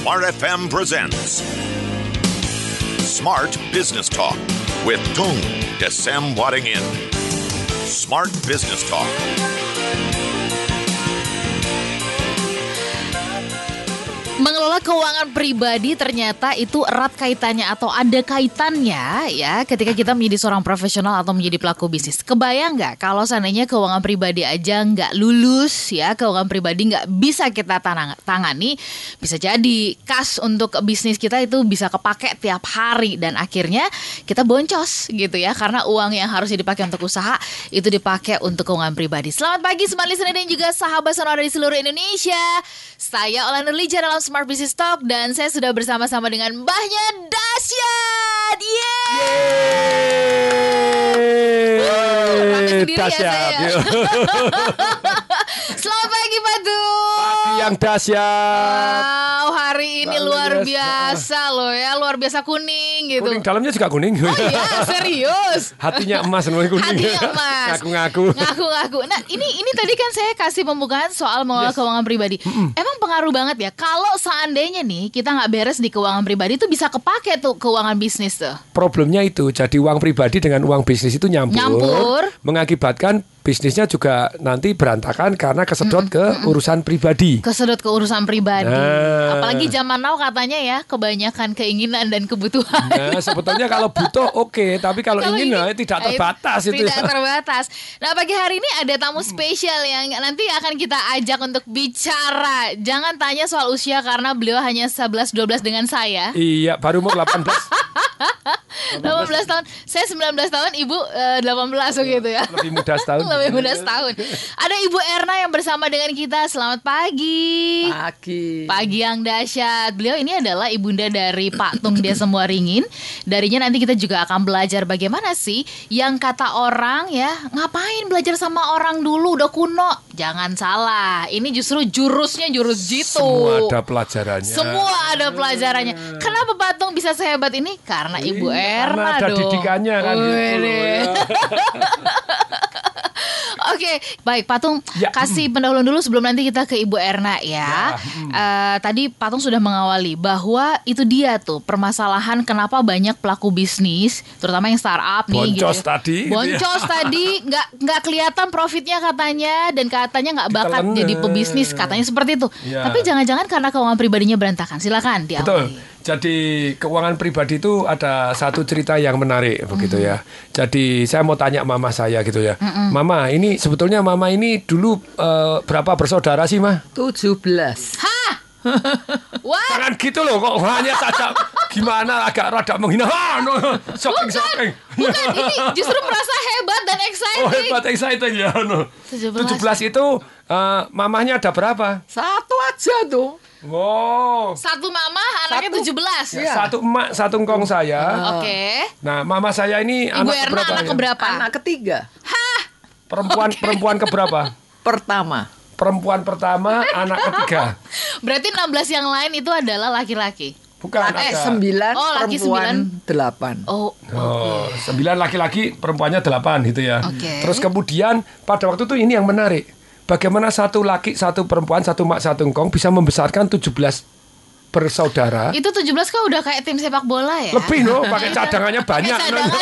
Smart FM presents Smart Business Talk with Tung Desem Waddingin. Smart Business Talk. Mengelola keuangan pribadi ternyata itu erat kaitannya atau ada kaitannya ya ketika kita menjadi seorang profesional atau menjadi pelaku bisnis. Kebayang nggak kalau seandainya keuangan pribadi aja nggak lulus ya, keuangan pribadi nggak bisa kita tangani, bisa jadi kas untuk bisnis kita itu bisa kepake tiap hari dan akhirnya kita boncos gitu ya karena uang yang harusnya dipakai untuk usaha itu dipakai untuk keuangan pribadi. Selamat pagi Smart Listener dan juga sahabat sonora di seluruh Indonesia. Saya Olan Nurlija dalam Smart Business Talk dan saya sudah bersama-sama dengan mbahnya Dasyat. Yeay! Dasyat. Selamat pagi Pak Tung. Pagi yang dahsyat. Wow, hari ini luar biasa loh ya, luar biasa kuning gitu. Kuning dalamnya juga kuning. Oh iya, serius. Hatinya emas semuanya kuning. Hatinya emas. Ngaku-ngaku. Nah, ini tadi kan saya kasih pembukaan soal mengelola keuangan pribadi. Emang pengaruh banget ya kalau seandainya nih kita nggak beres di keuangan pribadi itu bisa kepake tuh keuangan bisnis tuh. Problemnya itu jadi uang pribadi dengan uang bisnis itu nyampur. Mengakibatkan bisnisnya juga nanti berantakan karena kesedot ke urusan pribadi. Kesedot ke urusan pribadi. Nah. Apalagi zaman now katanya ya kebanyakan keinginan dan kebutuhan. Nah, sebetulnya kalau butuh oke, tapi kalau ingin tidak terbatas itu. Tidak terbatas. Nah, pagi hari ini ada tamu spesial yang nanti akan kita ajak untuk bicara. Jangan tanya soal usia karena beliau hanya 11-12 dengan saya. Iya, baru umur 18. 18 tahun. Saya 19 tahun, Ibu 18 begitu ya. Lebih muda setahun. Lebih muda setahun. Ada Ibu Erna yang bersama dengan kita. Selamat pagi. Pagi yang dahsyat. Beliau ini adalah ibunda dari Pak Tung Desem Waddingin. Darinya nanti kita juga akan belajar bagaimana sih yang kata orang ya, ngapain belajar sama orang dulu udah kuno. Jangan salah. Ini justru jurusnya jurus jitu. Semua ada pelajarannya. Semua ada pelajarannya. Kenapa Pak Tung bisa sehebat ini? Karena Ibu Erna ada dong. didikannya kan gitu. Oke, baik Pak Tung, kasih pendahuluan dulu sebelum nanti kita ke Ibu Erna ya. Tadi Pak Tung sudah mengawali bahwa itu dia tuh permasalahan kenapa banyak pelaku bisnis, terutama yang startup nih. Boncos gitu. tadi. Boncos tadi, nggak kelihatan profitnya katanya dan katanya nggak bakat jadi pebisnis katanya seperti itu. Ya. Tapi jangan-jangan karena keuangan pribadinya berantakan. Silakan diawali. Betul. Jadi keuangan pribadi itu ada satu cerita yang menarik begitu ya. Jadi saya mau tanya mama saya gitu ya. Mama, ini sebetulnya mama ini dulu berapa bersaudara sih, Mah? 17. Hah? What? Jangan gitu loh, kok hanya saja gimana agak rada menghina. Shocking. Bukan, ini justru merasa hebat dan exciting. Oh, hebat exciting ya. 17 itu mamahnya ada berapa? Satu aja tuh. Wow. Satu mama, anaknya 17. Iya. Satu emak, satu engkong saya. Oke. Nah, mama saya ini Ibu anak Erna keberapa? anak keberapa? Anak ketiga. Hah? Perempuan keberapa? Pertama. Perempuan pertama, anak ketiga. Berarti 16 yang lain itu adalah laki-laki. Bukan, ada 9, Oh, laki perempuan 8. Oh, Oh, 9 laki-laki, perempuannya 8 gitu ya. Oke. Terus kemudian pada waktu itu ini yang menarik. Bagaimana satu laki, satu perempuan, satu mak, satu engkong bisa membesarkan 17 bersaudara. itu 17 kan udah kayak tim sepak bola ya? Lebih loh, pakai cadangannya banyak. Pakai cadangan.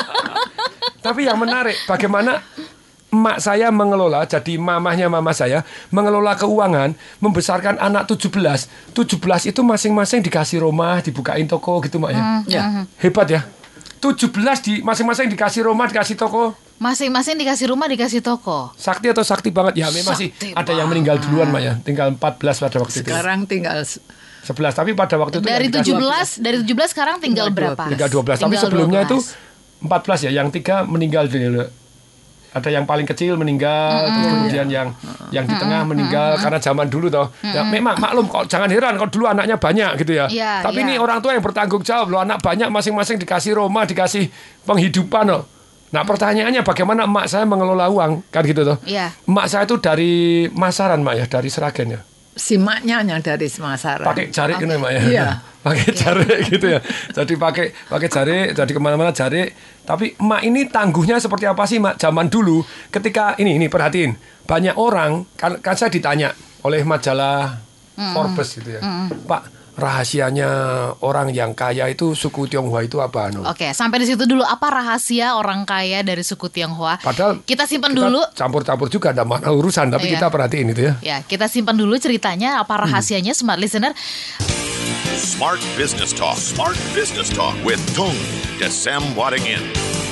Tapi yang menarik, bagaimana emak saya mengelola, jadi mamahnya mama saya mengelola keuangan, membesarkan anak 17. 17 itu masing-masing dikasih rumah, dibukain toko gitu, Mak ya. Ya. Hebat ya. 17 masing-masing dikasih rumah, dikasih toko. Masing-masing dikasih rumah, dikasih toko. Sakti atau sakti banget? Ya memang sih Sakti ada yang meninggal duluan, Mak ya. Tinggal 14 pada waktu itu. Sekarang tinggal 11, tapi pada waktu itu Dari yang dikasih 17 sekarang tinggal berapa? tinggal 12. Tapi Tinggal sebelumnya 12. itu 14 ya, yang 3 meninggal dulu. Ada yang paling kecil meninggal, terus kemudian yang di tengah meninggal karena zaman dulu toh. Ya, memang maklum kok, jangan heran kalau dulu anaknya banyak gitu ya. Iya, Tapi iya. ini orang tua yang bertanggung jawab loh, anak banyak masing-masing dikasih rumah, dikasih penghidupan loh. Nah, pertanyaannya bagaimana emak saya mengelola uang kan gitu toh. Iya. Emak saya itu dari Masaran, Mak ya, dari Seragen ya. simaknya yang dari Semasaran. Pakai jarik gitu, Mak ya. Iya. Pakai jarik gitu ya. Jadi pakai jarik, jadi kemana-mana jarik. Tapi emak ini tangguhnya seperti apa sih, Mak? Zaman dulu ketika ini perhatiin, banyak orang kan saya ditanya oleh majalah Forbes gitu ya. Pak, rahasianya orang yang kaya itu suku Tionghoa itu apa? Oke, sampai di situ dulu. Apa rahasia orang kaya dari suku Tionghoa? Padahal kita simpan dulu. Campur-campur juga ada mana urusan, tapi Iya. kita perhatiin itu ya. Ya, kita simpan dulu ceritanya. Apa rahasianya, smart listener? Smart Business Talk. Smart Business Talk with Tung Desem Wadingin.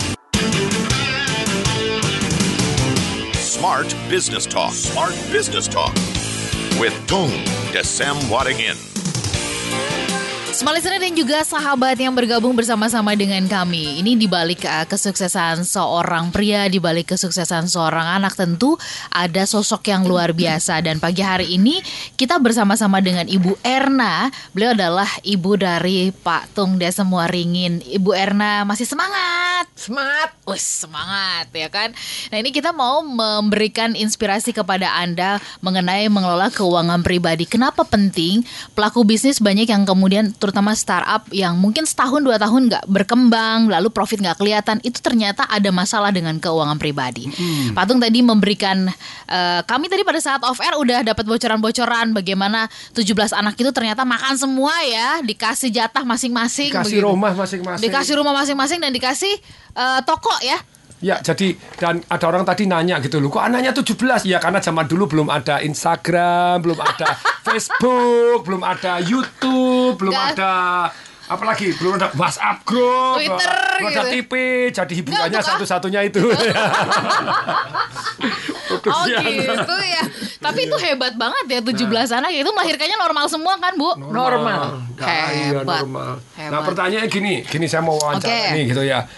Smart Business Talk. Smart Business Talk with Tung Desem Wadingin. Smart listener dan juga sahabat yang bergabung bersama-sama dengan kami. Ini dibalik kesuksesan seorang pria, dibalik kesuksesan seorang anak, tentu ada sosok yang luar biasa. Dan pagi hari ini kita bersama-sama dengan Ibu Erna. Beliau adalah ibu dari Pak Tung Desem Wadingin. Ibu Erna masih semangat? Semangat. Wih, semangat ya kan. Nah, ini kita mau memberikan inspirasi kepada Anda mengenai mengelola keuangan pribadi. Kenapa penting? Pelaku bisnis banyak yang kemudian terutama startup yang mungkin setahun 2 tahun nggak berkembang, lalu profit nggak kelihatan, itu ternyata ada masalah dengan keuangan pribadi. Pak Tung tadi memberikan, kami tadi pada saat off air udah dapat bocoran-bocoran bagaimana 17 anak itu ternyata makan semua ya, dikasih jatah masing-masing. Dikasih begitu. rumah masing-masing. Dikasih rumah masing-masing dan dikasih toko ya. Ya, jadi dan ada orang tadi nanya gitu loh, kok anaknya 17? Ya karena zaman dulu belum ada Instagram, belum ada Facebook, belum ada YouTube, belum Nggak. ada apalagi, belum ada WhatsApp group, Twitter belum ada gitu. TV, jadi hiburannya Nggak, untuk satu-satunya itu. Oh gitu ya. Tapi itu hebat banget ya 17 anak itu melahirkannya normal semua kan, Bu? Normal. Iya, Hebat. normal. Hebat. Nah, pertanyaannya gini saya mau wawancara Oke. nih gitu ya.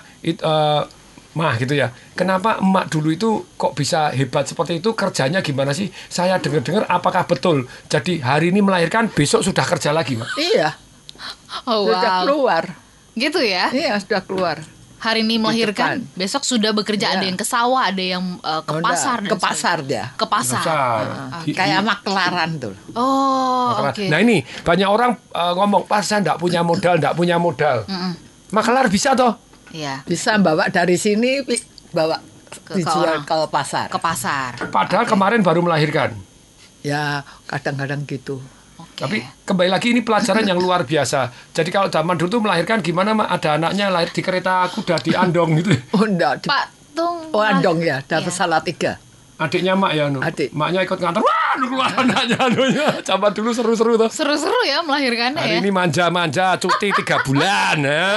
Mah gitu ya. Kenapa emak dulu itu kok bisa hebat seperti itu? Kerjanya gimana sih? Saya dengar-dengar apakah betul? Jadi hari ini melahirkan, besok sudah kerja lagi, Mak? Iya, Oh, sudah wow. keluar. Gitu ya. Iya, sudah keluar. Hari ini melahirkan, depan. besok sudah bekerja. Ada Iya. yang ke sawah, ada yang ke Udah, pasar. dan ke pasar dia. Ke pasar. Besar. Kayak maklaran tuh. Oh, Makelar. oke. Nah ini banyak orang ngomong, pas saya enggak punya modal. Makelar bisa toh? Iya, Bisa bawa dari sini, bawa Ke dijual orang. ke pasar. ke pasar. Padahal kemarin baru melahirkan. Ya, kadang-kadang gitu. Oke. Tapi kembali lagi ini pelajaran yang luar biasa. Jadi kalau zaman dulu tuh melahirkan gimana, Mak? Ada anaknya lahir di kereta kuda di Andong gitu. Oh, enggak. Pak Tung. Oh, Andong ya, dapat Iya. salah 3. Adiknya Mak ya, Adik. Maknya ikut nganter. Wah, keluar anaknya. Zaman dulu seru-seru tuh. Seru-seru ya melahirkannya Hari ya. ini manja-manja, cuti 3 bulan.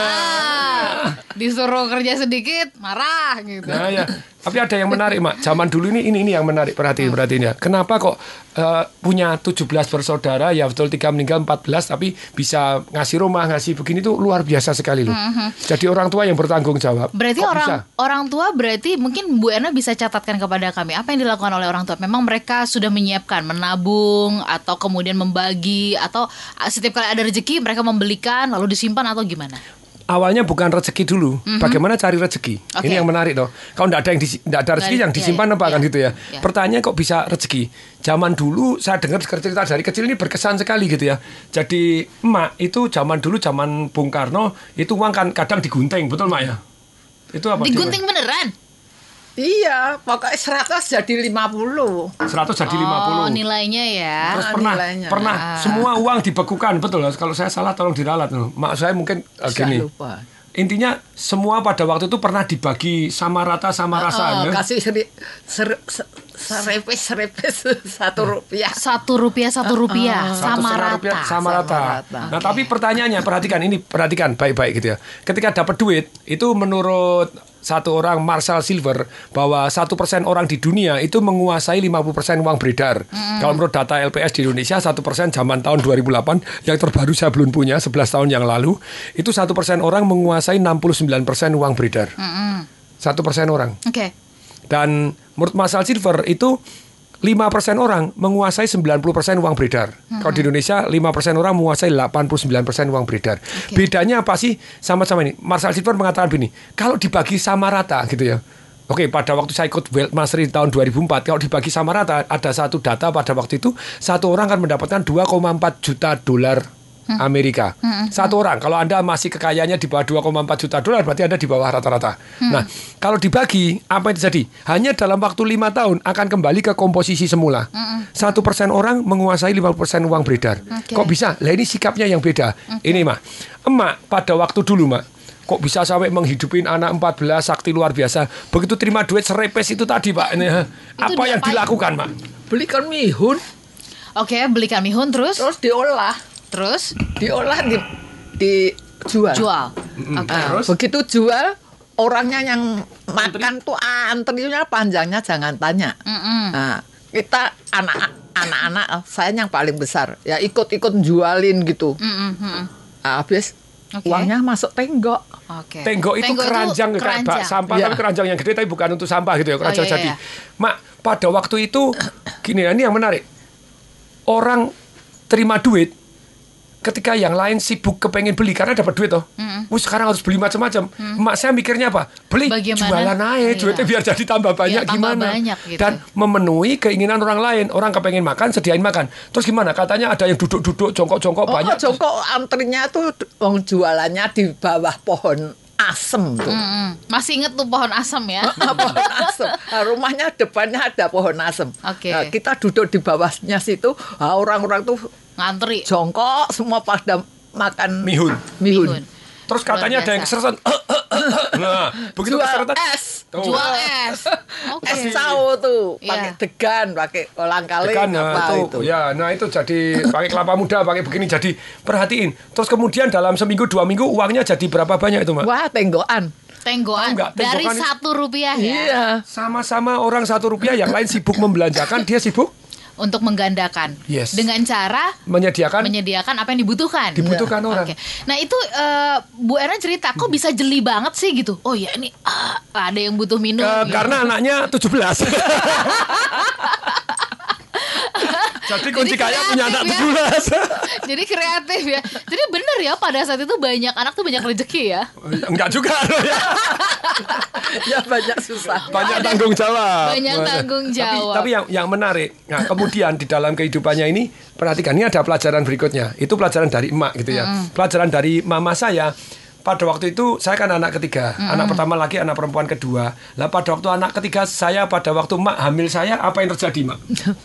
Disuruh kerja sedikit, marah gitu. Nah ya, tapi ada yang menarik, Mak. Zaman dulu ini yang menarik, perhatiin ya. Kenapa kok punya 17 bersaudara, ya betul 3 meninggal 14, tapi bisa ngasih rumah, ngasih begini tuh luar biasa sekali loh. Jadi orang tua yang bertanggung jawab. Berarti Kok bisa? orang tua berarti mungkin Bu Erna bisa catatkan kepada kami apa yang dilakukan oleh orang tua. Memang mereka sudah menyiapkan menabung atau kemudian membagi atau setiap kali ada rezeki mereka membelikan lalu disimpan atau gimana? Awalnya bukan rezeki dulu. Bagaimana cari rezeki? Oke. Ini yang menarik toh. Kalau tidak ada rezeki, yang disimpan apa kan gitu ya. Pertanyaan kok bisa rezeki? Zaman dulu saya dengar cerita dari kecil ini berkesan sekali gitu ya. Jadi emak itu zaman dulu, zaman Bung Karno itu uang kan kadang digunting, betul Mak ya? Itu apa? Digunting beneran? Iya, pokoknya 100 jadi 50. 100 jadi 50. Oh, nilainya ya. Terus nilainya. pernah semua uang dibekukan, betul. Kalau saya salah tolong diralat. Mak saya mungkin gini. Saya lupa. Intinya semua pada waktu itu pernah dibagi sama rata sama rasa. Ya? Kasih serepes 1 rupiah. Rp1 sama Satu setengah rata. rupiah sama rata. rata. Nah, tapi pertanyaannya perhatikan baik-baik gitu ya. Ketika dapat duit itu menurut satu orang Marshall Silver bahwa 1% orang di dunia itu menguasai 50% uang beredar. Kalau menurut data LPS di Indonesia 1% zaman tahun 2008 yang terbaru saya belum punya 11 tahun yang lalu itu 1% orang menguasai 69% uang beredar. 1% orang. Oke. Dan menurut Marshall Silver itu 5% orang menguasai 90% uang beredar. Kalau di Indonesia 5% orang menguasai 89% uang beredar. Bedanya apa sih sama-sama ini? Marshall Silver mengatakan begini, kalau dibagi sama rata gitu ya. Oke, pada waktu saya ikut Wealth Mastery tahun 2004, kalau dibagi sama rata ada satu data pada waktu itu satu orang akan mendapatkan 2,4 juta dolar Amerika. Satu orang. Kalau Anda masih kekayaannya di bawah 2,4 juta dolar, berarti Anda di bawah rata-rata. Nah, kalau dibagi, apa yang terjadi? Hanya dalam waktu 5 tahun akan kembali ke komposisi semula. 1% orang menguasai 50% uang beredar. Kok bisa? Lah ini sikapnya yang beda. Ini Mak. Emak pada waktu dulu Mak, kok bisa sampai menghidupin anak 14 sakti luar biasa. Begitu terima duit serepes itu tadi Pak. Ini, apa yang dilakukan Mak? Belikan mihun, Oke, belikan mihun terus terus diolah dijual. jual. Oke. Terus? Begitu jual, orangnya yang makan tuh antrinya panjangnya jangan tanya. Nah, kita anak-anak saya yang paling besar ya ikut-ikut jualin gitu. Habis Oke. uangnya masuk tenggok. Oke. Tenggok itu keranjang, kayak bak sampah Iya. tapi keranjang yang gede tapi bukan untuk sampah gitu ya, keranjang Oh, iya, jadi. iya. Mak, pada waktu itu gini, ini yang menarik. Orang terima duit ketika yang lain sibuk kepengen beli karena dapat duit toh. Sekarang harus beli macam-macam. Mak saya mikirnya apa? Beli Bagaimana? jualan aja, Iya. duitnya biar jadi tambah banyak Iya, tambah gimana. banyak gitu. Dan memenuhi keinginan orang lain. Orang kepengen makan, sediain makan. Terus gimana? Katanya ada yang duduk-duduk, jongkok-jongkok banyak. Jongkok antrinya tuh jualannya di bawah pohon asem tuh. Masih inget tuh pohon asam ya? Pohon asem. Nah, rumahnya depannya ada pohon asem. Oke. Nah, kita duduk di bawahnya situ, orang-orang tuh Ngantri. jongkok semua pada makan Mihun. mihun. Terus katanya Luar ada yang biasa. keseretan. Nah, begitu Jual keseretan. es. Tuh. Jual es. Oke. Es sawo tuh, Iya. pakai degan, pakai kolang kaling Kan, apa itu. Ya, nah itu jadi pakai kelapa muda, pakai begini jadi perhatiin. Terus kemudian dalam seminggu 2 minggu uangnya jadi berapa banyak itu Mak? Wah, tenggokan. Tenggoan. Tahu nggak, Dari tenggokan Rp1 ya. Iya. Sama-sama orang Rp1, yang lain sibuk membelanjakan, dia sibuk Untuk menggandakan. Yes. Dengan cara menyediakan apa yang dibutuhkan. dibutuhkan orang. Oke. Nah itu Bu Erna cerita, kok bisa jeli banget sih gitu? Oh ya ini ada yang butuh minum. gitu. Karena anaknya 17. Jadi kunci kaya punya anak kreatif 17. Jadi kreatif ya. Jadi bener ya pada saat itu banyak anak tuh banyak rezeki ya. Enggak juga ya. Ya banyak susah. Banyak tanggung jawab. Banyak tanggung jawab. Tapi yang menarik, nah kemudian di dalam kehidupannya ini, perhatikan ini ada pelajaran berikutnya. Itu pelajaran dari emak gitu ya. Pelajaran dari mama saya. Pada waktu itu saya kan anak ketiga, anak pertama laki, anak perempuan kedua. Lah pada waktu anak ketiga saya, pada waktu emak hamil saya, apa yang terjadi Mak?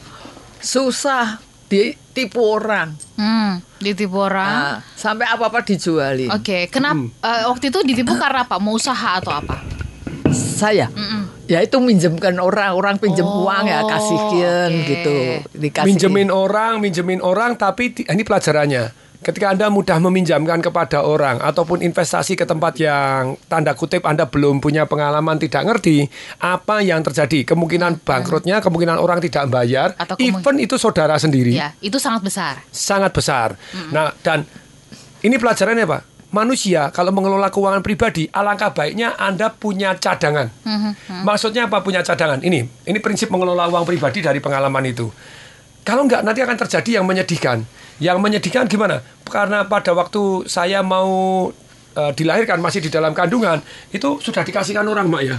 Susah ditipu orang. Ditipu orang. Nah, sampai apa-apa dijualin. Oke, kenapa waktu itu ditipu karena apa? Mau usaha atau apa? Saya ya itu minjemkan orang pinjem uang ya kasihin oke. gitu, dikasih. minjemin orang tapi ini pelajarannya. Ketika Anda mudah meminjamkan kepada orang ataupun investasi ke tempat yang tanda kutip Anda belum punya pengalaman, tidak ngerti, apa yang terjadi? Kemungkinan bangkrutnya, kemungkinan orang tidak bayar, Atau even itu saudara sendiri, Ya, itu sangat besar. sangat besar. Nah, dan ini pelajarannya Pak. Manusia kalau mengelola keuangan pribadi, alangkah baiknya Anda punya cadangan. Maksudnya apa punya cadangan? Ini prinsip mengelola uang pribadi dari pengalaman itu. Kalau enggak nanti akan terjadi yang menyedihkan. Yang menyedihkan gimana? Karena pada waktu saya mau dilahirkan masih di dalam kandungan, itu sudah dikasihkan orang Mak ya.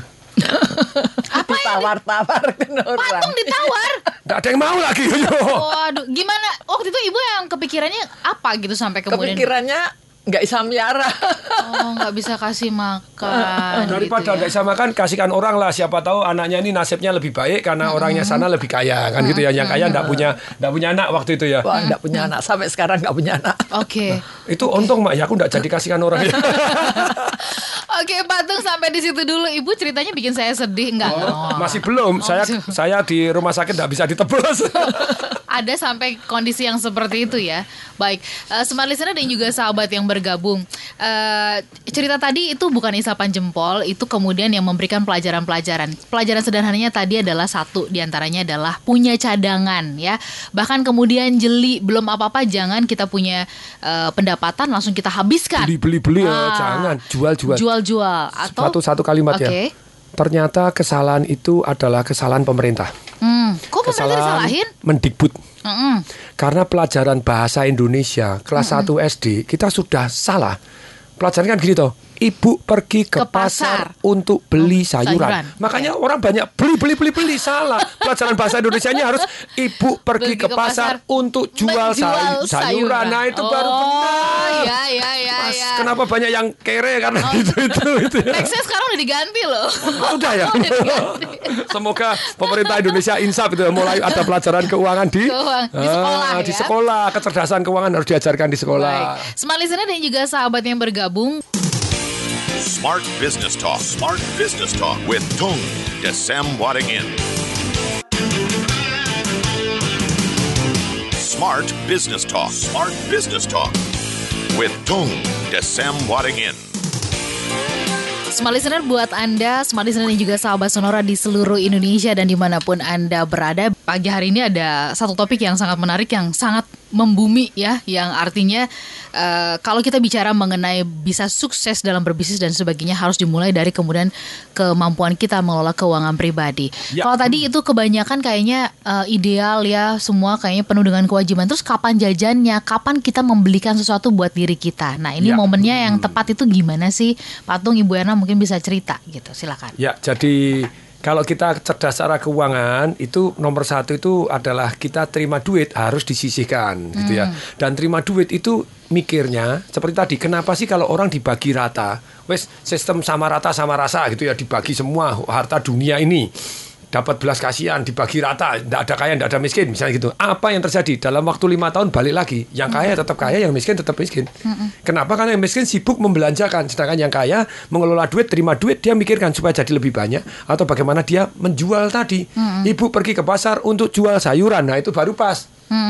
Apa ya? Ditawar-tawarkan orang. Patung ditawar. Enggak ada yang mau lagi. Waduh, gimana? Waktu itu ibu yang kepikirannya apa gitu sampai kemudian? Kepikirannya nggak bisa miara. Oh, nggak bisa kasih makan. Daripada gitu nggak bisa makan, kasihkan orang lah. Siapa tahu anaknya ini nasibnya lebih baik karena orangnya sana lebih kaya kan gitu ya. Yang kaya nggak punya anak waktu itu ya. Wah, nggak punya anak sampai sekarang nggak punya anak. Oke. Itu untung Mak ya, aku nggak jadi kasihkan orang ya. Oke, Patung sampai di situ dulu. Ibu ceritanya bikin saya sedih enggak? Masih belum. Saya di rumah sakit nggak bisa ditebus. Ada sampai kondisi yang seperti itu ya. Baik, Smart Listener dan juga sahabat yang bergabung. Cerita tadi itu bukan isapan jempol, itu kemudian yang memberikan pelajaran-pelajaran. Pelajaran sederhananya tadi adalah satu diantaranya adalah punya cadangan ya. Bahkan kemudian jeli, belum apa-apa jangan kita punya pendapatan langsung kita habiskan. Beli ya, jangan jual-jual. Jual-jual atau Satu kalimat ya. Oke. Ternyata kesalahan itu adalah kesalahan pemerintah. Kok pemerintah disalahin? Mendikbud. Mm-mm. Karena pelajaran bahasa Indonesia kelas 1 SD kita sudah salah. Pelajaran kan gini toh. ibu pergi ke Ke pasar. pasar untuk beli sayuran. sayuran. Makanya orang banyak beli salah. Pelajaran bahasa Indonesianya harus ibu pergi ke pasar untuk jual Menjual sayuran. Nah, itu baru benar. Ya. Mas, kenapa banyak yang kere karena itu. Nextnya sekarang udah diganti loh. Udah ya. Udah diganti. Semoga pemerintah Indonesia insaf itu mulai ada pelajaran keuangan di sekolah di ya. sekolah. Kecerdasan keuangan harus diajarkan di sekolah. Baik. Smart listener dan juga sahabat yang bergabung. Smart Business Talk. Smart Business Talk with Tung Desem Wadingin. Smart Business Talk. Smart Business Talk with Tung Desem Wadingin. Smart listener buat Anda, smart listener dan juga sahabat Sonora di seluruh Indonesia dan dimanapun Anda berada. Pagi hari ini ada satu topik yang sangat menarik, yang sangat membumi ya, yang artinya kalau kita bicara mengenai bisa sukses dalam berbisnis dan sebagainya harus dimulai dari kemudian kemampuan kita mengelola keuangan pribadi. Ya. Kalau tadi itu kebanyakan kayaknya ideal ya, semua kayaknya penuh dengan kewajiban. Terus kapan jajannya? Kapan kita membelikan sesuatu buat diri kita? Nah, ini Ya. momennya yang tepat itu gimana sih? Patung, Ibu Erna mungkin bisa cerita gitu. Silakan. Ya, jadi kalau kita cerdas secara keuangan itu nomor satu itu adalah kita terima duit harus disisihkan gitu ya. Dan terima duit itu mikirnya seperti tadi, kenapa sih kalau orang dibagi rata, wes sistem sama rata sama rasa gitu ya, dibagi semua harta dunia ini. Dapat belas kasihan, dibagi rata, tidak ada kaya, tidak ada miskin, misalnya gitu. Apa yang terjadi? Dalam waktu 5 tahun balik lagi, yang kaya tetap kaya, yang miskin tetap miskin. Kenapa? Karena yang miskin sibuk membelanjakan, sedangkan yang kaya mengelola duit, terima duit, dia mikirkan supaya jadi lebih banyak, atau bagaimana dia menjual tadi. Ibu pergi ke pasar untuk jual sayuran, nah itu baru pas.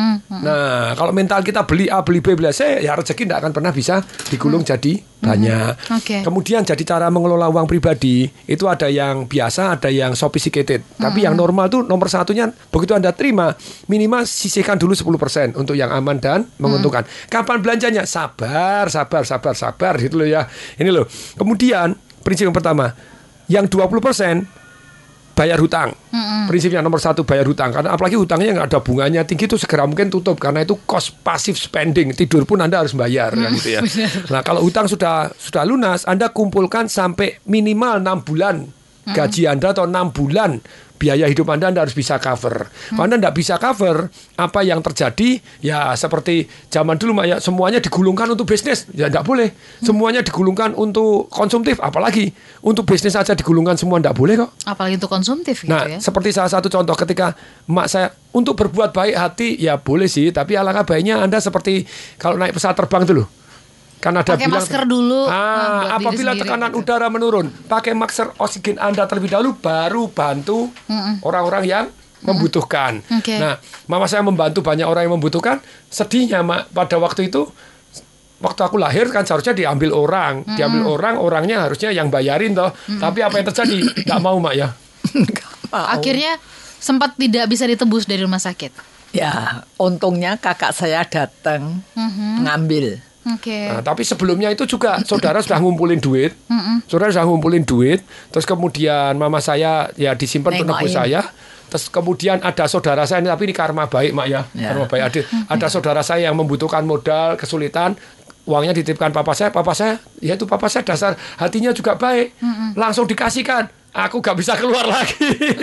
Nah, kalau mental kita beli A, beli B, beli C, ya rezeki tidak akan pernah bisa digulung jadi banyak. Oke. Kemudian jadi cara mengelola uang pribadi itu ada yang biasa, ada yang sophisticated. Tapi yang normal tuh nomor satunya begitu Anda terima minimal sisihkan dulu 10% untuk yang aman dan menguntungkan. Kapan belanjanya? Sabar gitu loh ya. Ini loh. Kemudian prinsip yang pertama, yang 20% bayar hutang. Prinsipnya nomor satu bayar hutang. Karena apalagi hutangnya nggak ada bunganya tinggi itu segera mungkin tutup. Karena itu cost passive spending. Tidur pun Anda harus bayar kan gitu ya. Nah kalau hutang sudah lunas, Anda kumpulkan sampai minimal 6 bulan gaji Anda atau 6 bulan biaya hidup Anda harus bisa cover. Kalau Anda tidak bisa cover, apa yang terjadi? Ya seperti zaman dulu ya, semuanya digulungkan untuk bisnis. Ya tidak boleh. Semuanya digulungkan untuk konsumtif. Apalagi untuk bisnis saja digulungkan semua tidak boleh kok. Apalagi untuk konsumtif gitu Nah, ya. seperti salah satu contoh ketika emak saya untuk berbuat baik hati, ya boleh sih. Tapi alangkah baiknya Anda seperti kalau naik pesawat terbang itu loh. Kan ada Pakai bilang, masker dulu, buat diri apabila sendiri tekanan gitu. udara menurun, pakai masker oksigen Anda terlebih dahulu, baru bantu orang-orang yang membutuhkan. Oke. Nah, mama saya membantu banyak orang yang membutuhkan. Sedihnya, Mak, pada waktu itu, waktu aku lahir kan seharusnya diambil orang. Diambil orangnya harusnya yang bayarin toh. Tapi apa yang terjadi? Nggak mau, Mak ya. Akhirnya sempat tidak bisa ditebus dari rumah sakit. Ya, untungnya kakak saya datang ngambil. Oke. Nah, tapi sebelumnya itu juga saudara sudah ngumpulin duit. Saudara sudah ngumpulin duit. Terus kemudian mama saya ya disimpan untuk nebus saya. Terus kemudian ada saudara saya, tapi ini karma baik, Mak ya. Karma baik. Ada saudara saya yang membutuhkan modal, kesulitan. Uangnya dititipkan papa saya, yaitu papa saya dasar hatinya juga baik. Langsung dikasihkan. Aku gak bisa keluar lagi.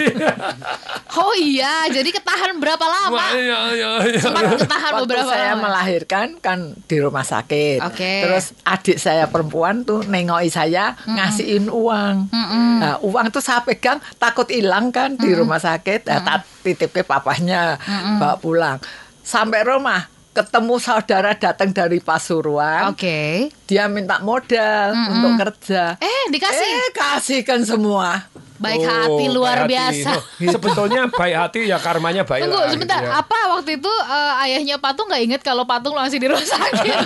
Oh iya, jadi ketahan berapa lama? Sempat ketahan Waktu beberapa saya lama. melahirkan kan di rumah sakit. Oke. Terus adik saya perempuan tuh nengoki saya ngasihin uang. Nah, uang tuh saya pegang takut hilang kan di rumah sakit. Tak titip ke papahnya bawa pulang. Sampai rumah ketemu saudara datang dari Pasuruan. Oke. Dia minta modal untuk kerja. Dikasih. Kasihkan semua. Baik hati luar baik biasa. hati. Sebetulnya baik hati ya karmanya baik. Tunggu lah, sebentar, gitu ya. apa waktu itu ayahnya Patung nggak inget kalau Patung langsung di rumah sakit?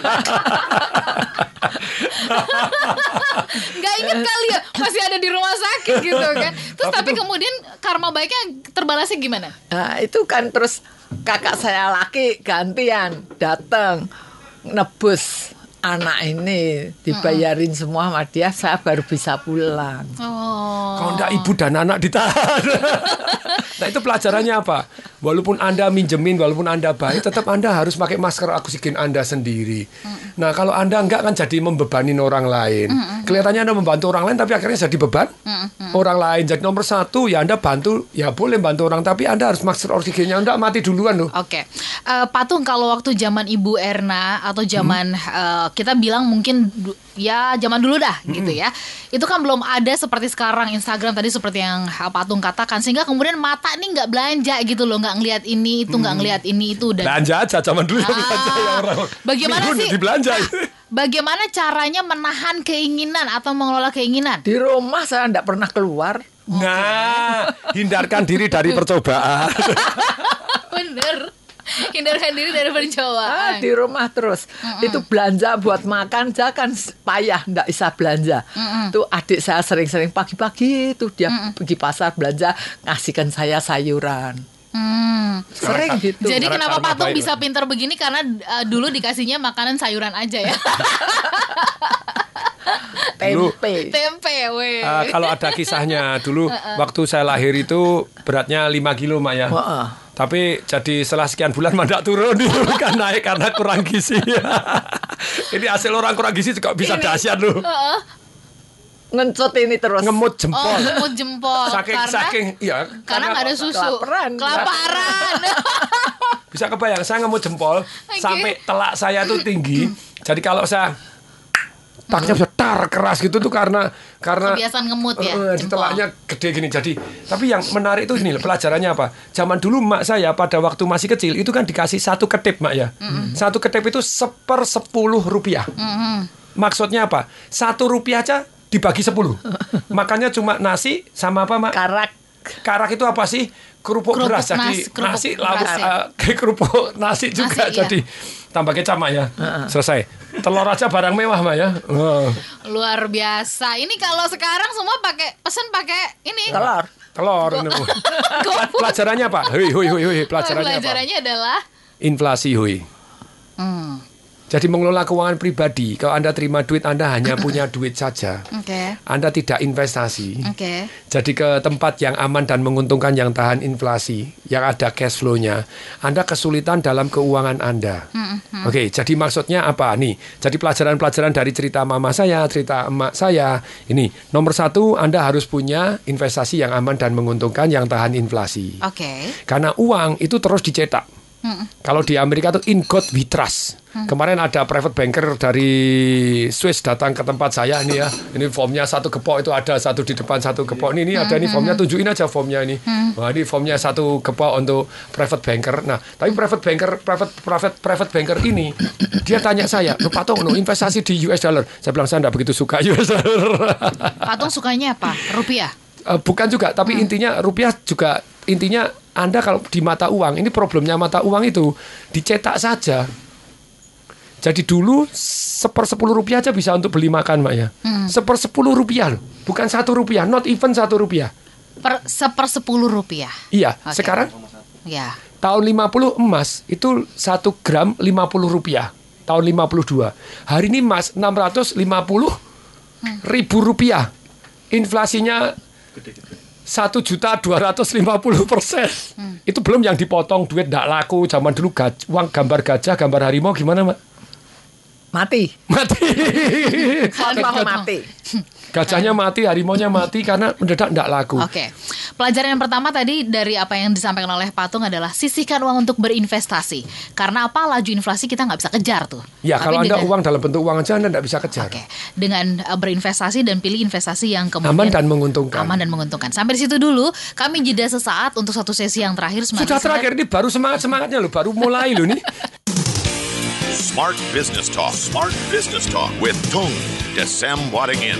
Nggak inget kali ya, masih ada di rumah sakit gitu kan. Terus tapi kemudian karma baiknya terbalasnya gimana? Nah, itu kan terus kakak saya laki gantian datang nebus anak ini, dibayarin semua sama dia, saya baru bisa pulang. Oh. Kalau enggak ibu dan anak ditahan. Nah itu pelajarannya apa? Walaupun Anda minjemin, walaupun Anda baik, tetap Anda harus pakai masker oksigen Anda sendiri. Nah, kalau Anda enggak kan jadi membebanin orang lain. Kelihatannya Anda membantu orang lain, tapi akhirnya jadi beban orang lain. Jadi nomor satu, ya Anda bantu, ya boleh bantu orang, tapi Anda harus masker oksigennya. Anda mati duluan loh. Oke. Patung, kalau waktu zaman Ibu Erna atau zaman kita bilang mungkin ya zaman dulu dah gitu ya. Itu kan belum ada seperti sekarang Instagram tadi seperti yang Patung katakan, sehingga kemudian mata nih nggak belanja gitu loh, nggak ngelihat ini itu, nggak ngelihat ini itu, dan belanja aja zaman dulu ya belanja ya orang. Bagaimana Minggu sih dibelanja. Bagaimana caranya menahan keinginan atau mengelola keinginan? Di rumah saya enggak pernah keluar. Nah, hindarkan diri dari percobaan. Bener. Hindarkan diri dari pencobaan. Di rumah terus. Itu belanja buat makan aja kan payah, enggak bisa belanja. Tuh adik saya sering-sering pagi-pagi tuh dia pergi pasar belanja, ngasihkan saya sayuran. Sering gitu. Jadi kenapa karma Patung baik bisa pintar begini, karena dulu dikasihnya makanan sayuran aja ya. Tempe, weh. Kalau ada kisahnya dulu waktu saya lahir itu beratnya 5 kilo Mak ya. Tapi jadi setelah sekian bulan mandak turun kan naik karena kurang gizi. Ini hasil orang kurang gizi juga bisa dahsyat loh. Ngencut ini terus. Ngemut jempol. Ngemut jempol. Saking iya. Karena nggak ada susu. Kelaparan. Bisa kebayang saya ngemut jempol sampai telak saya tuh tinggi. Jadi kalau saya taknya bisa keras gitu tuh karena kebiasaan ngemut ya. Di telaknya gede gini. Jadi tapi yang menarik itu ini pelajarannya apa? Zaman dulu mak saya pada waktu masih kecil itu kan dikasih 1 ketip Mak ya. 1 ketip itu 1/10 rupiah. Maksudnya apa? 1 rupiah aja dibagi 10. Makannya cuma nasi sama apa Mak? Karak itu apa sih? Kerupuk beras. Jadi nasi lalu kerupuk nasi juga nasi, jadi tambah kecap Mak ya. Selesai. Telur aja barang mewah Mak ya. Luar biasa. Ini kalau sekarang semua pesan pakai ini. Telur. Pelajarannya apa? Pelajarannya adalah inflasi Jadi mengelola keuangan pribadi, kalau Anda terima duit, Anda hanya punya duit saja. Anda tidak investasi. Jadi ke tempat yang aman dan menguntungkan, yang tahan inflasi, yang ada cash flow-nya. Anda kesulitan dalam keuangan Anda. Jadi maksudnya apa nih? Jadi pelajaran-pelajaran dari cerita mama saya, cerita emak saya. Ini nomor 1, Anda harus punya investasi yang aman dan menguntungkan, yang tahan inflasi. Karena uang itu terus dicetak. Kalau di Amerika tuh in God we trust. Kemarin ada private banker dari Swiss datang ke tempat saya ini ya. Ini formnya 1 gepok itu ada 1 di depan 1 gepok. Ini ada nih formnya, tunjukin aja formnya ini. Wah, ini formnya 1 gepok untuk private banker. Nah, tapi private banker ini dia tanya saya, Patung, investasi di US dollar. Saya bilang saya enggak begitu suka US dollar. Patung sukanya apa? Rupiah? Bukan juga, tapi intinya rupiah juga. Intinya Anda kalau di mata uang, ini problemnya mata uang itu dicetak saja. Jadi dulu 1/10 rupiah aja bisa untuk beli makan Mak ya. 1/10 rupiah loh, bukan 1 rupiah, not even 1 rupiah. 1/10 rupiah. Iya, sekarang ya. Tahun 50 emas itu 1 gram 50 rupiah. Tahun 52. Hari ini emas 650 ribu rupiah. Inflasinya 1.250.000%. Itu belum yang dipotong duit ndak laku. Zaman dulu uang gambar gajah, gambar harimau gimana Mak? Mati. Gajahnya mati, harimaunya mati karena mendadak ndak laku. Pelajaran yang pertama tadi dari apa yang disampaikan oleh Patung adalah sisihkan uang untuk berinvestasi. Karena apa? Laju inflasi kita nggak bisa kejar tuh. Ya, kalau Anda uang dalam bentuk uang aja Anda nggak bisa kejar. Dengan berinvestasi dan pilih investasi yang kemudian aman dan menguntungkan. Sampai di situ dulu. Kami jeda sesaat untuk 1 sesi yang terakhir. Sudah terakhir, ini baru semangatnya loh, baru mulai loh nih. Smart Business Talk with Tung Desem Waddingin.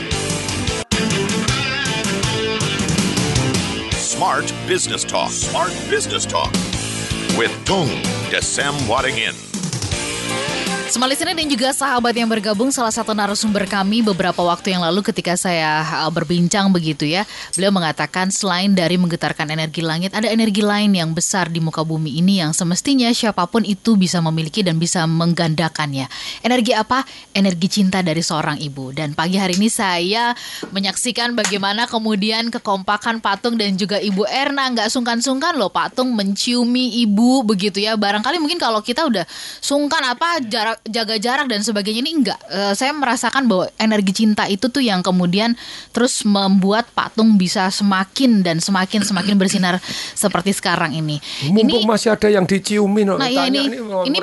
Smart Business Talk with Tung Desem Waddingin. Semua listener dan juga sahabat yang bergabung, salah satu narasumber kami beberapa waktu yang lalu ketika saya berbincang begitu ya, beliau mengatakan selain dari menggetarkan energi langit, ada energi lain yang besar di muka bumi ini yang semestinya siapapun itu bisa memiliki dan bisa menggandakannya. Energi apa? Energi cinta dari seorang ibu. Dan pagi hari ini saya menyaksikan bagaimana kemudian kekompakan Pak Tung dan juga Ibu Erna. Nggak sungkan-sungkan loh Pak Tung menciumi ibu begitu ya. Barangkali mungkin kalau kita udah sungkan jaga jarak dan sebagainya, ini enggak. Saya merasakan bahwa energi cinta itu tuh yang kemudian terus membuat Pak Tung bisa semakin bersinar seperti sekarang ini. Mumpung masih ada yang diciumin. Nah ya, ini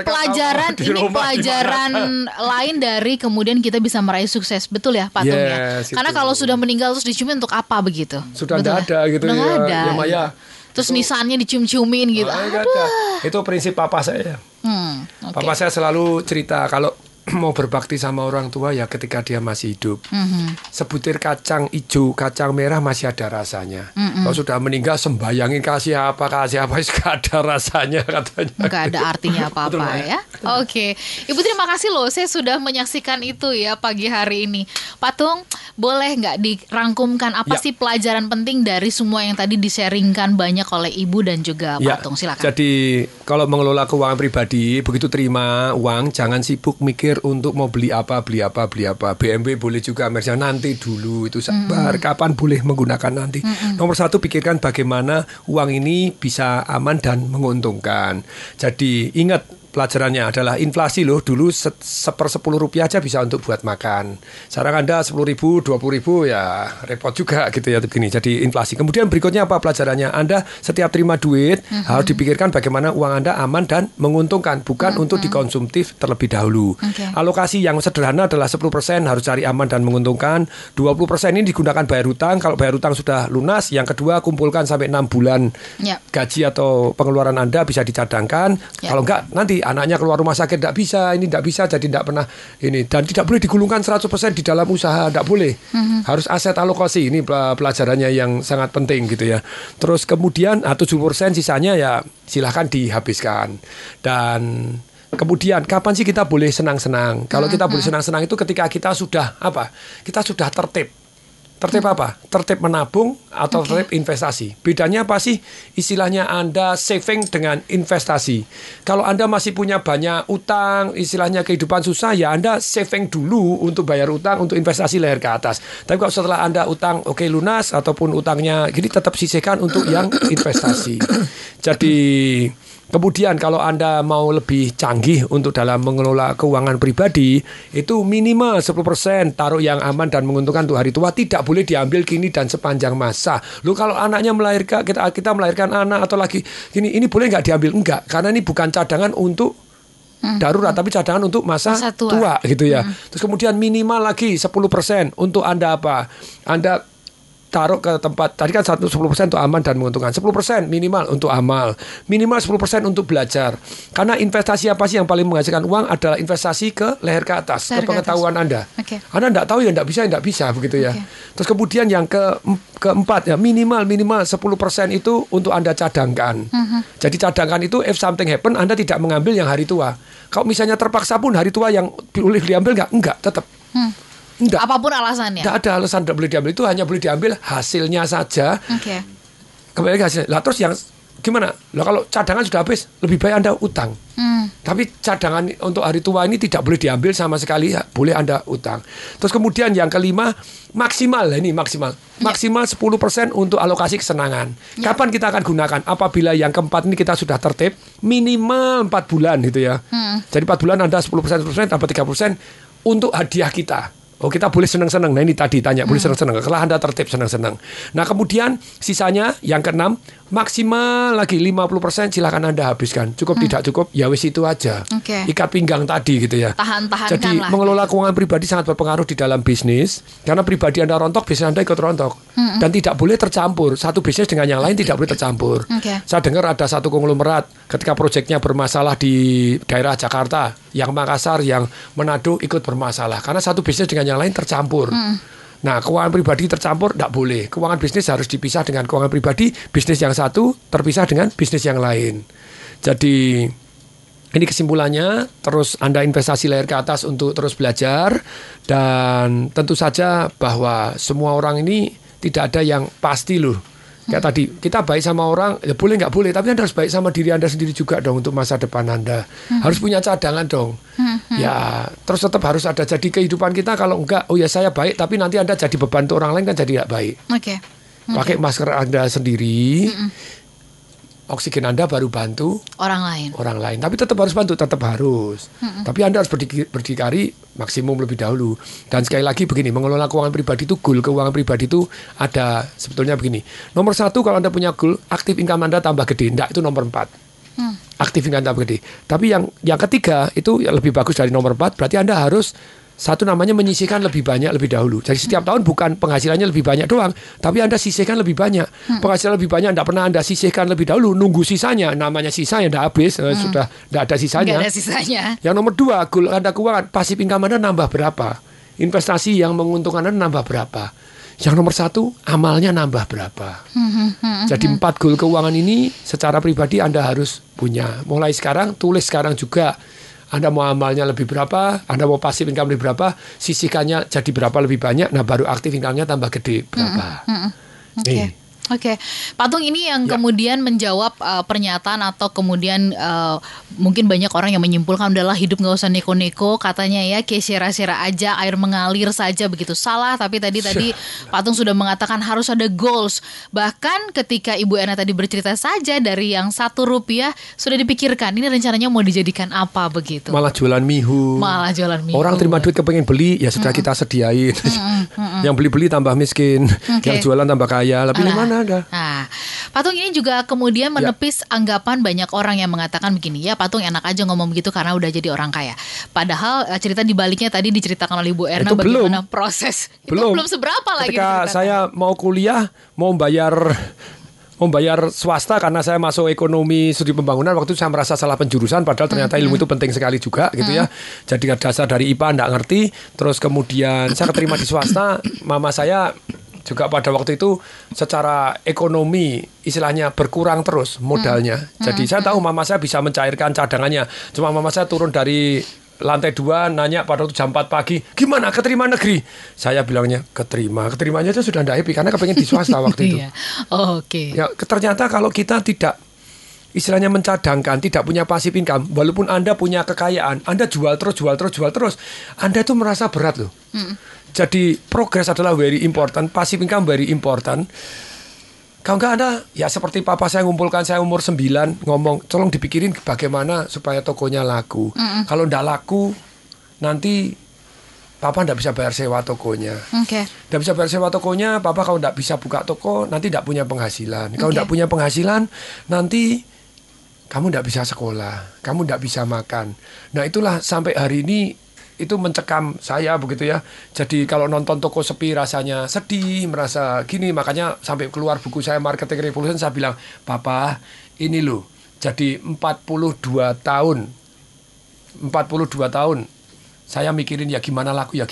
pelajaran lain dari kemudian kita bisa meraih sukses, betul ya Pak Tung ya. Karena kalau sudah meninggal terus diciumin untuk apa begitu? Sudah tidak ada gitu ya. Ada. Ya Maya. Terus nisannya dicium-ciumin gitu. Itu prinsip papa saya. Okay. Papa saya selalu cerita kalau mau berbakti sama orang tua ya ketika dia masih hidup. Sebutir kacang hijau, kacang merah masih ada rasanya. Kalau sudah meninggal sembayangin kasih apa gak ada rasanya katanya. Gak ada artinya apa-apa ya. Oke. Ibu terima kasih loh, saya sudah menyaksikan itu ya pagi hari ini. Pak Tung, boleh nggak dirangkumkan apa sih pelajaran penting dari semua yang tadi di-sharingkan banyak oleh Ibu dan juga Pak Tung? Silakan. Jadi kalau mengelola keuangan pribadi, begitu terima uang jangan sibuk mikir untuk mau beli apa. BMW boleh juga, Mercedes nanti dulu, itu sabar, kapan boleh menggunakan nanti. Nomor satu, pikirkan bagaimana uang ini bisa aman dan menguntungkan. Jadi ingat, pelajarannya adalah inflasi loh. Dulu 1/10 rupiah aja bisa untuk buat makan. Sekarang Anda 10.000, 20.000 ya repot juga gitu ya begini. Jadi inflasi. Kemudian berikutnya apa pelajarannya? Anda setiap terima duit harus dipikirkan bagaimana uang Anda aman dan menguntungkan, bukan untuk dikonsumtif terlebih dahulu. Alokasi yang sederhana adalah 10% harus cari aman dan menguntungkan. 20% ini digunakan bayar hutang. Kalau bayar hutang sudah lunas, yang kedua kumpulkan sampai 6 bulan gaji atau pengeluaran Anda bisa dicadangkan. Kalau enggak nanti anaknya keluar rumah sakit tidak bisa, jadi tidak pernah ini, dan tidak boleh digulungkan 100% di dalam usaha, tidak boleh. Harus aset alokasi, ini pelajarannya yang sangat penting gitu ya. Terus kemudian 70% sisanya ya silahkan dihabiskan. Dan kemudian kapan sih kita boleh senang-senang? Kalau kita boleh senang-senang itu ketika kita sudah Kita sudah tertib. Tertib apa? Tertib menabung atau tertib investasi. Bedanya apa sih? Istilahnya Anda saving dengan investasi. Kalau Anda masih punya banyak utang, istilahnya kehidupan susah, ya Anda saving dulu untuk bayar utang, untuk investasi leher ke atas. Tapi kalau setelah Anda utang lunas, ataupun utangnya gini, tetap sisihkan untuk yang investasi. Jadi kemudian kalau Anda mau lebih canggih untuk dalam mengelola keuangan pribadi, itu minimal 10% taruh yang aman dan menguntungkan untuk hari tua, tidak boleh diambil kini dan sepanjang masa. Lu kalau anaknya melahirkan, kita melahirkan anak atau lagi gini, ini boleh nggak diambil? Enggak, karena ini bukan cadangan untuk darurat, tapi cadangan untuk masa tua gitu ya. Terus kemudian minimal lagi 10% untuk Anda apa? Anda taruh ke tempat, tadi kan 10% untuk aman dan menguntungkan, 10% minimal untuk amal, minimal 10% untuk belajar. Karena investasi apa sih yang paling menghasilkan uang? Adalah investasi ke leher ke atas, ke pengetahuan Anda. Anda tidak tahu ya tidak bisa begitu ya. Terus kemudian yang keempat ya, minimal 10% itu untuk Anda cadangkan. Jadi cadangkan itu if something happen, Anda tidak mengambil yang hari tua. Kalau misalnya terpaksa pun hari tua yang boleh diambil enggak tetap. Enggak. Apapun alasannya. Tidak ada alasan tidak boleh diambil, itu hanya boleh diambil hasilnya saja. Kembali ke hasilnya. Lah terus yang gimana? Lah kalau cadangan sudah habis, lebih baik Anda utang. Tapi cadangan untuk hari tua ini tidak boleh diambil sama sekali, boleh Anda utang. Terus kemudian yang kelima, maksimal 10% untuk alokasi kesenangan. Kapan kita akan gunakan? Apabila yang keempat ini kita sudah tertib, minimal 4 bulan gitu ya. Jadi 4 bulan Anda 10%, tambah 3% untuk hadiah kita. Oh, kita boleh senang-senang. Nah ini tadi tanya, boleh senang-senang. Kalau Anda tertib senang-senang. Nah kemudian sisanya yang keenam, maksimal lagi 50% silakan Anda habiskan. Cukup tidak cukup, ya wis itu aja. Ikat pinggang tadi gitu ya. Tahan-tahankan. Jadi mengelola keuangan pribadi sangat berpengaruh di dalam bisnis. Karena pribadi Anda rontok, bisnis Anda ikut rontok. Dan tidak boleh tercampur. Satu bisnis dengan yang lain tidak boleh tercampur. Saya dengar ada satu konglomerat ketika proyeknya bermasalah di daerah Jakarta, yang Makassar, yang Manado ikut bermasalah. Karena satu bisnis dengan yang lain tercampur. Nah, keuangan pribadi tercampur tidak boleh. Keuangan bisnis harus dipisah dengan keuangan pribadi. Bisnis yang satu terpisah dengan bisnis yang lain. Jadi Ini kesimpulannya, terus Anda investasi layar ke atas untuk terus belajar. Dan tentu saja bahwa semua orang ini tidak ada yang pasti loh. Kayak tadi, kita baik sama orang, ya boleh nggak boleh. Tapi Anda harus baik sama diri Anda sendiri juga dong untuk masa depan Anda. Harus punya cadangan dong. Ya, terus tetap harus ada. Jadi kehidupan kita kalau enggak, oh ya saya baik, tapi nanti Anda jadi beban untuk orang lain kan jadi nggak baik. Pakai masker Anda sendiri. Oksigen Anda baru bantu orang lain. Tapi tetap harus bantu, tetap harus. Tapi Anda harus berdikari maksimum lebih dahulu. Dan sekali lagi begini, mengelola keuangan pribadi itu, goal keuangan pribadi itu ada sebetulnya begini. Nomor 1 kalau Anda punya goal, aktif income Anda tambah gede. Enggak, itu nomor 4. Aktif income tambah gede. Tapi yang ketiga itu lebih bagus dari nomor 4, berarti Anda harus satu namanya menyisihkan lebih banyak lebih dahulu. Jadi setiap tahun bukan penghasilannya lebih banyak doang, tapi Anda sisihkan lebih banyak. Penghasilan lebih banyak tidak pernah Anda sisihkan lebih dahulu, nunggu sisanya. Namanya sisa yang tidak habis, sudah tidak ada sisanya. Yang nomor 2, goal Anda keuangan, pasif income Anda nambah berapa? Investasi yang menguntungkan Anda nambah berapa? Yang nomor 1, amalnya nambah berapa? Jadi 4 goal keuangan ini secara pribadi Anda harus punya. Mulai sekarang, tulis sekarang juga. Anda mau amalnya lebih berapa, Anda mau pasif income lebih berapa, sisihkannya jadi berapa lebih banyak, nah baru aktif income-nya tambah gede berapa. Oke, Pak Tung, ini yang kemudian menjawab pernyataan atau kemudian mungkin banyak orang yang menyimpulkan adalah hidup nggak usah neko-neko, katanya ya, kayak sira-sira aja, air mengalir saja, begitu. Salah, tapi tadi Pak Tung sudah mengatakan harus ada goals. Bahkan ketika Ibu Erna tadi bercerita saja dari yang Rp1 sudah dipikirkan, ini rencananya mau dijadikan apa begitu. Malah jualan mihu. Orang terima duit kepengen beli, ya sudah kita sediain. Yang beli-beli tambah miskin, yang jualan tambah kaya, lebih mana? Nah, Pak Tung, ini juga kemudian menepis anggapan banyak orang yang mengatakan begini, ya Pak Tung enak aja ngomong begitu karena udah jadi orang kaya. Padahal cerita di baliknya tadi diceritakan oleh Ibu Erna bagaimana proses. Itu belum seberapa lagi. Ketika saya mau kuliah, mau bayar swasta karena saya masuk ekonomi studi pembangunan, waktu itu saya merasa salah penjurusan, padahal ternyata ilmu itu penting sekali juga gitu ya. Jadi dasar dari IPA enggak ngerti, terus kemudian saya keterima di swasta. Mama saya juga pada waktu itu secara ekonomi istilahnya berkurang terus modalnya. Jadi saya tahu mama saya bisa mencairkan cadangannya. Cuma mama saya turun dari lantai 2 nanya pada waktu jam 4 pagi, gimana keterima negeri? Saya bilangnya keterimanya itu sudah tidak happy karena kepengen di swasta waktu itu. Ya, ternyata kalau kita tidak istilahnya mencadangkan, tidak punya passive income, walaupun Anda punya kekayaan, Anda jual terus, Anda itu merasa berat loh. Jadi progress adalah very important, passive income very important. Kalau enggak Anda, ya seperti papa saya ngumpulkan saya umur 9, ngomong, tolong dipikirin bagaimana supaya tokonya laku. Kalau enggak laku, nanti papa enggak bisa bayar sewa tokonya. Enggak bisa bayar sewa tokonya, papa kalau enggak bisa buka toko, nanti enggak punya penghasilan. Kalau enggak punya penghasilan, nanti kamu enggak bisa sekolah, kamu enggak bisa makan. Nah itulah sampai hari ini itu mencekam saya begitu ya. Jadi kalau nonton toko sepi rasanya sedih, merasa gini. Makanya sampai keluar buku saya Marketing Revolution, saya bilang, Papa ini loh, jadi 42 tahun saya mikirin ya gimana laku ya.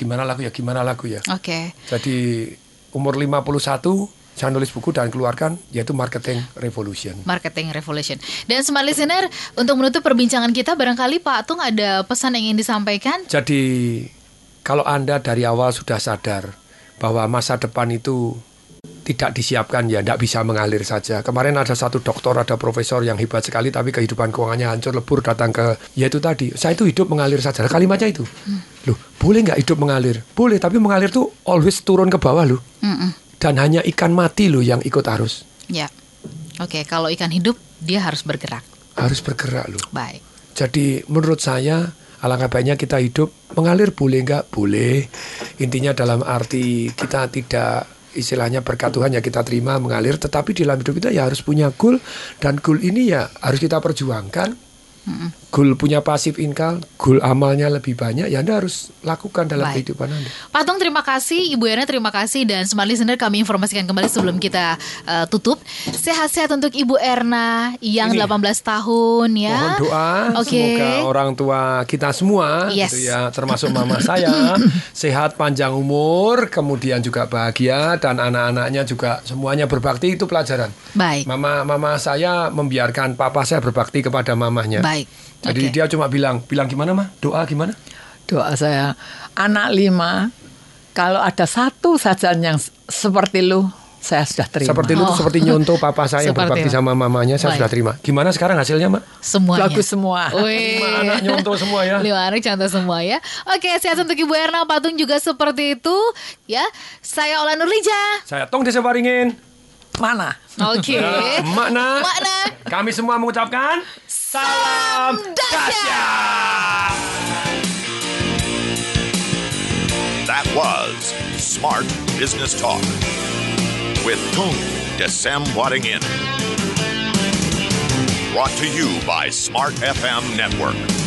Jadi umur 51 saya nulis buku dan keluarkan, yaitu Marketing Revolution. Dan Smart Listener, untuk menutup perbincangan kita, barangkali Pak Tung ada pesan yang ingin disampaikan? Jadi, kalau Anda dari awal sudah sadar bahwa masa depan itu tidak disiapkan, ya tidak bisa mengalir saja. Kemarin ada satu doktor, ada profesor yang hebat sekali, tapi kehidupan keuangannya hancur lebur, datang ke, yaitu tadi, saya itu hidup mengalir saja. Kalimatnya itu, loh, boleh nggak hidup mengalir? Boleh, tapi mengalir tuh always turun ke bawah loh. Dan hanya ikan mati loh yang ikut arus. Ya, oke. Kalau ikan hidup, dia harus bergerak. Harus bergerak loh. Baik. Jadi menurut saya, alangkah baiknya kita hidup mengalir, boleh nggak? Boleh. Intinya dalam arti kita tidak istilahnya berkat Tuhan ya kita terima mengalir. Tetapi dalam hidup kita ya harus punya goal. Dan goal ini ya harus kita perjuangkan. Goal punya passive income, goal amalnya lebih banyak, ya Anda harus lakukan dalam kehidupan Anda. Pak Tung, terima kasih. Ibu Erna, terima kasih. Dan Smart Listener, kami informasikan kembali sebelum kita tutup. Sehat-sehat untuk Ibu Erna yang 18 tahun ya. Mohon doa, semoga orang tua kita semua gitu ya, termasuk mama saya, sehat panjang umur, kemudian juga bahagia, dan anak-anaknya juga semuanya berbakti. Itu pelajaran. Baik. Mama saya membiarkan papa saya berbakti kepada mamahnya. Baik. Jadi Oke. dia cuma bilang gimana mah? Doa gimana? Doa saya, anak 5, kalau ada satu saja yang seperti lu, saya sudah terima. Seperti lu tuh seperti nyontoh papa saya yang Seperti berbakti sama mamanya, saya Baik. sudah terima. Gimana sekarang hasilnya, Mak? Semuanya. Bagus semua. Wih. 5 anak nyontoh semua ya. 5 anak contoh semua ya. Oke, sehat untuk Ibu Erna Patung juga seperti itu ya. Saya Ola Nurlija. Saya Tong Desa Waringin. Mana? Oke. Makna. Makna. Kami semua mengucapkan salam dahsyat. That was Smart Business Talk with Tung Desem Wadding In. Brought to you by Smart FM Network.